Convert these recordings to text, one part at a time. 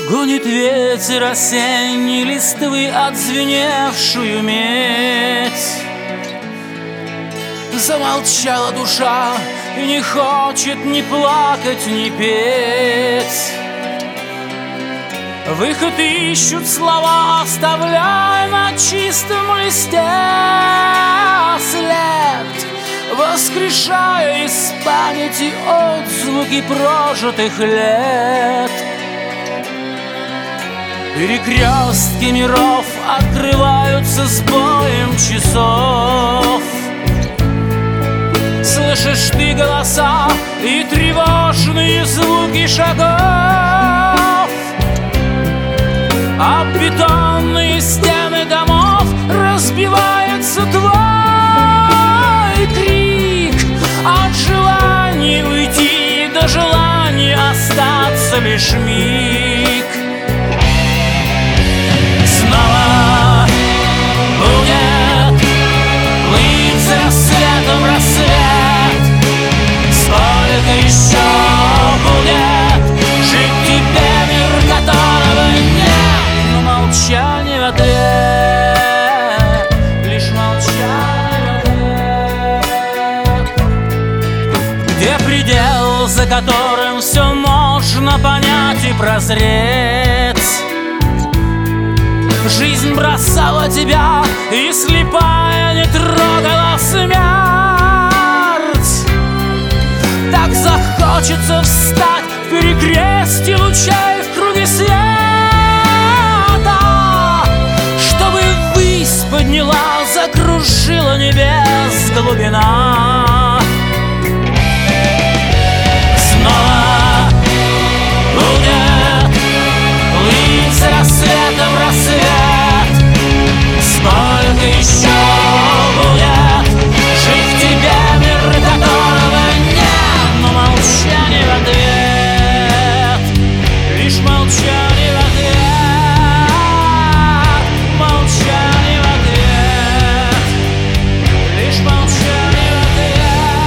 Гонит ветер осенней листвы отзвеневшую медь. Замолчала душа и не хочет ни плакать, ни петь. Выход ищут слова, оставляя на чистом листе след, воскрешая из памяти отзвуки прожитых лет. Перекрестки миров открываются с боем часов. Слышишь ты голоса и тревожные звуки шагов. Об бетонные стены домов разбивается твой крик. От желания уйти до желания остаться лишь миг. Снова будет плыть за рассветом рассвет. Сколько еще будет жить тебе мир, которого нет? Но молчание в ответ, лишь молчание в ответ. Где предел, за которым все можно понять и прозреть? Жизнь бросала тебя, и слепая не трогала смерть. Так захочется встать в перекрестье лучей в круге света, чтобы ввысь подняла, закружила небес глубина. Снова будет плыть за рассветом рассвет. Сколько еще будет жить в тебе мир, которого нет? Но молчание в ответ, лишь молчание в ответ, молчание в ответ, лишь молчание в ответ,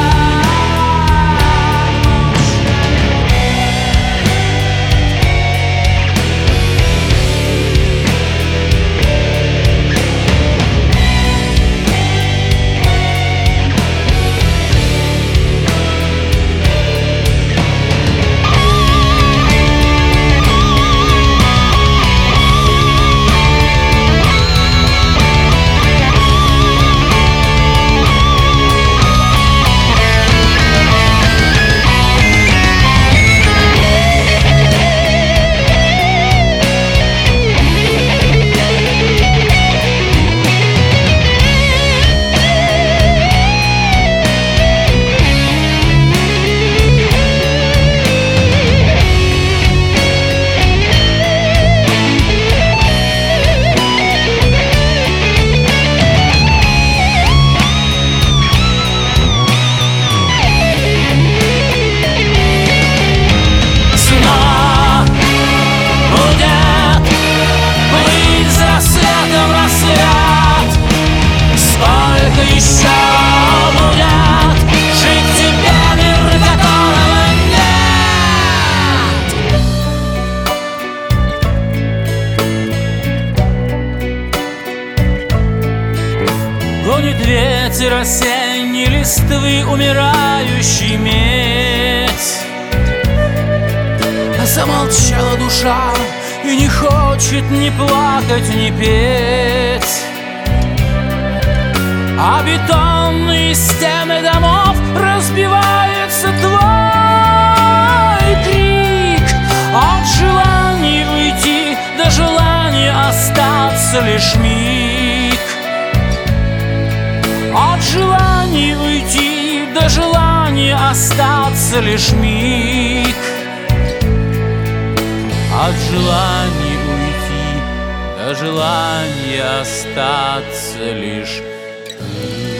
гонит ветер осенней листвы умирающий медь. Замолчала душа и не хочет ни плакать, ни петь. А бетонные стены домов разбивается твой крик. От желания уйти до желания остаться лишь миг. От желания уйти до желания остаться лишь миг. От желания уйти до желания остаться лишь миг.